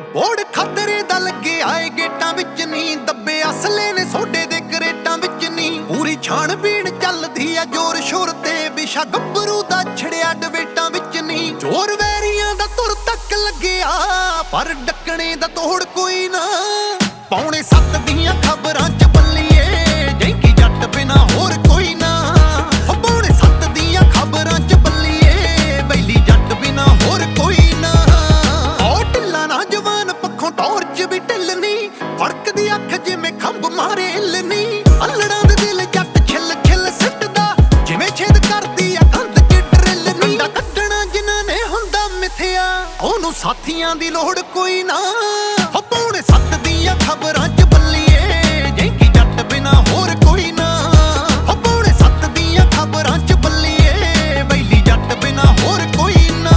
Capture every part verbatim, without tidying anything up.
ਬੋੜ ਖਤਰੇ ਦਾ ਲੱਗੇ ਆਏ ਗੇਟਾਂ ਵਿੱਚ ਨੀ, ਦੱਬੇ ਅਸਲੇ ਨੇ ਸੋਡੇ ਦੇ ਕਰੇਟਾਂ ਵਿੱਚ ਨੀ। ਪੂਰੀ ਛਾਣਬੀਣ ਚੱਲਦੀ ਆ ਜ਼ੋਰ ਸ਼ੋਰ ਤੇ, ਵਿਸ਼ਾ ਗੱਭਰੂ ਦਾ ਛੜਿਆ ਡਵੇਟਾਂ ਵਿੱਚ ਨੀ। ਜ਼ੋਰ ਵੈਰੀਆਂ ਦਾ ਤੁਰ ਤੱਕ ਲੱਗਿਆ, ਪਰ ਡੱਕਣੇ ਦਾ ਤੋੜ ਕੋਈ ਨਾ। ਪੌਣੇ ਸੱਤ ਦੀਆਂ ਖਬਰਾਂ ਚ ਬੱਲੀਏ, ਜੈਂਕੀ ਜੱਟ ਬਿਨਾ ਹੋਰ ਕੋਈ ਨਾ। ਪੌਣੇ ਸੱਤ ਦੀਆਂ ਖਬਰਾਂ ਚ ਬੱਲੀਏ, ਬੈਲੀ ਜੱਟ ਬਿਨਾ ਹੋਰ ਕੋਈ ਨਾ। ਉਹ ਢਿੱਲਾ ਨਾ ਜਵਾਨ ਪੱਖੋਂ ਟੌਰਚ ਵੀ ਢਿੱਲਣੀ, ਫੜਕਦੀ ਅੱਖ ਜਿਵੇਂ ਖੰਭ ਮਾਰੇ ਹਿੱਲਣੀ। ਅਲੜਾਂ ਦੇ ਦਿਲ ਜੱਟ ਛਿੱਲ ਛਿੱਲ ਸਿੱਟਦਾ, ਜਿਵੇਂ ਛੇਦ ਕਰਦੀ ਆ ਕੰਧ ਚ ਡਰਿੱਲ ਨੀ। ਕੰਡਾ ਕੱਢਣਾ ਜਿਨ੍ਹਾਂ ਨੇ ਹੁੰਦਾ ਮਿੱਥਿਆ, ਉਹਨੂੰ ਸਾਥੀਆਂ ਦੀ ਲੋੜ ਕੋਈ ਨਾ। ਪੌਣੇ ਸੱਤ ਦੀਆਂ ਖਬਰਾਂ ਚ ਬੱਲੀਏ, ਜੈਂਕੀ ਜੱਟ ਬਿਨਾ ਹੋਰ ਕੋਈ ਨਾ। ਪੌਣੇ ਸੱਤ ਦੀਆਂ ਖਬਰਾਂ ਚ ਬੱਲੀਏ, ਬੈਲੀ ਜੱਟ ਬਿਨਾ ਹੋਰ ਕੋਈ ਨਾ।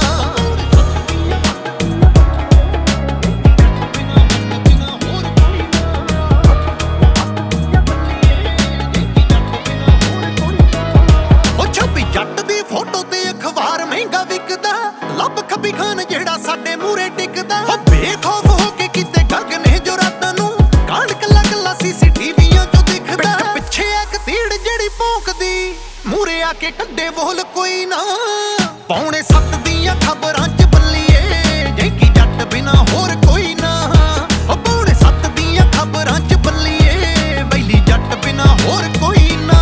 ਉਹ ਛੱਬੀ ਜੱਟ ਦੀ ਫੋਟੋ ਤੇ ਅਖਬਾਰ ਮਹਿੰਗਾ ਵਿਕਦਾ, ਲੱਭ ਖੱਬੀ ਖਾਨ ਜਿਹੜਾ ਸਾਡੇ ਮੂਰੇ ਟਿਕਦਾ। ਬੇਖੌਫ ਹੋ ਕੇ ਕਿਤੇ ਗਗਨੇ ਜੋ ਰਾਤਾਂ ਨੂੰ, ਕਾਂਡ ਕੱਲਾ ਕੱਲਾ ਸੀਸੀਟੀਵੀਆਂ ਚੋਂ ਦਿਖਦਾ। ਪਿੱਛੇ ਇੱਕ ਤੀੜ ਜਿਹੜੀ ਭੌਂਕਦੀ, ਮੂਰੇ ਆ ਕੇ ਕੱਢੇ ਬੋਲ ਕੋਈ ਨਾ। ਪੌਣੇ ਸੱਤ ਦੀਆਂ ਖਬਰਾਂ ਚ ਬੱਲੀਏ, ਜੈਂਕੀ ਜੱਟ ਬਿਨਾ ਹੋਰ ਕੋਈ ਨਾ। ਪੌਣੇ ਸੱਤ ਦੀਆਂ ਖਬਰਾਂ ਚ ਬੱਲੀਏ, ਬੈਲੀ ਜੱਟ ਬਿਨਾ ਹੋਰ ਕੋਈ ਨਾ।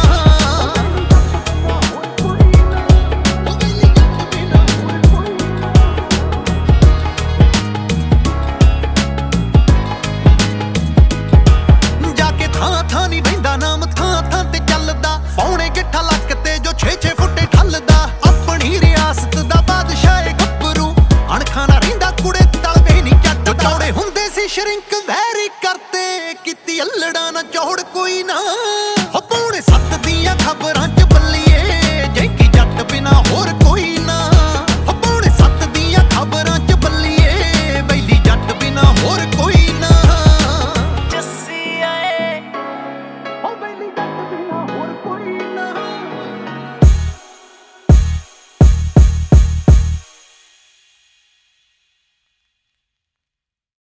ਥਾਂ ਥਾਂ ਨੀ ਬਹਿੰਦਾ ਨਾਮ, ਥਾਂ ਥਾਂ ਤੇ ਚੱਲਦਾ। ਪੌਣੇ ਗਿੱਠਾ ਲੱਕ ਤੇ ਜੋ ਛੇ ਛੇ ਫੁੱਟੇ ਠੱਲਦਾ। ਆਪਣੀ ਰਿਆਸਤ ਦਾ ਬਾਦਸ਼ਾਹ ਏ ਗੱਭਰੂ, ਅਣਖਾਂ ਨਾ ਰਹਿੰਦਾ ਕੁੜੇ ਤਲਵੇ ਨੀ ਚੱਟਦਾ। ਚੌੜੇ ਹੁੰਦੇ ਸੀ ਸ਼ਰਿੰਕ ਵੈਰੀ ਕਰਤੇ, ਕੀਤੀ ਅਲੜਾ ਨਾ ਚੌੜ ਕੋਈ ਨਾ।